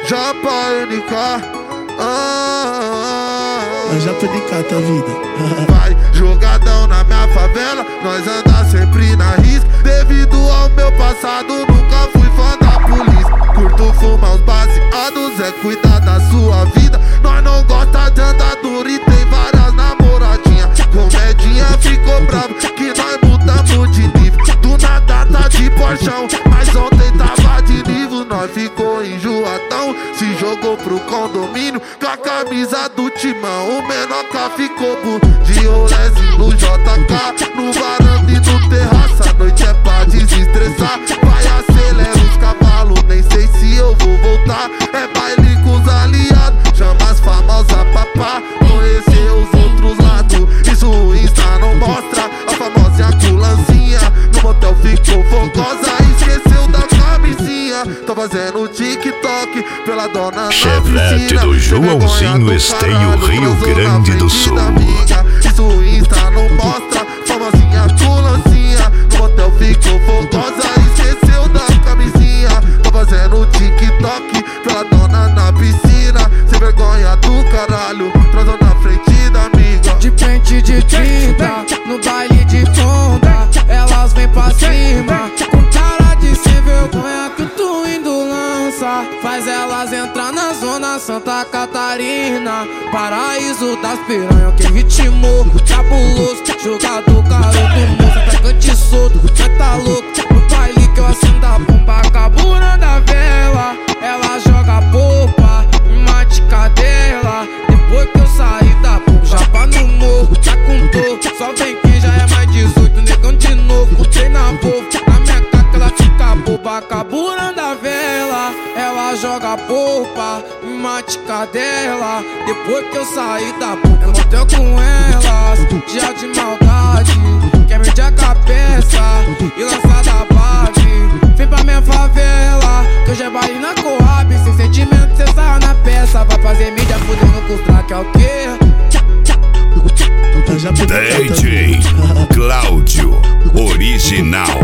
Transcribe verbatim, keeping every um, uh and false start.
Japa N K. Ah, é Japa N K, tua vida. vai jogadão na minha favela, nós anda sempre na risca. Devido ao meu passado, nunca fui fã da polícia. Curto fumar os baseados, é cuidar da sua vida. Nós não gosta de andar duro e tem várias namoradinhas. Comedinha ficou bravo que nós mudamos de nível. Do nada tá de porchão, mas ontem tava de nível. Nós ficou enjoadão, se jogou pro condomínio com a camisa do timão. O Menoca ficou bu de Rolezinho no J K, no varanda e no terraço. A noite é pra desestressar, vai acelera os cavalos, nem sei se eu vou voltar. É baile com os aliados, chama as famosas papá, conhecer os outros lados. Isso o Insta não mostra, a famosa culancinha no motel ficou fogosa, esqueceu da camisinha. Tô fazendo TikTok pela dona na Chevette piscina, do Joãozinho Esteio, Rio Grande do Sul. Isso o Insta não mostra, famosinha culancinha no motel ficou fogosa, esqueceu da camisinha. Tô fazendo TikTok pela dona na piscina, sem vergonha do caralho, transou na frente da amiga. De pente de trinta, no baile de onda, elas vêm pra cima, com cara de sem vergonha que o Twindo lança. Faz elas entrar na zona Santa Catarina, paraíso das piranhas, que ritmo cabuloso, jogador garoto, moça, atacante solto, cê tá louco. No baile que eu acendo a bomba, caburando a vela, ela joga popa, me mate cadela. Depois que eu saí da bomba, Japa no morro, tá com dor, só vem quem já é mais dezoito, negão de novo, comprei na Volvo, na minha caca ela fica boba, caburando a vela, ela joga popa, me mate cadela. Depois que eu saí da boca, eu motel com elas, dia de maldade, quer medir a cabeça e lançar da base. Vem pra minha favela, que hoje é baile na Coab, sem sentimento cê sarra na peça. Vai fazer mídia fudendo com os track, é o quê? D J Cláudio, original.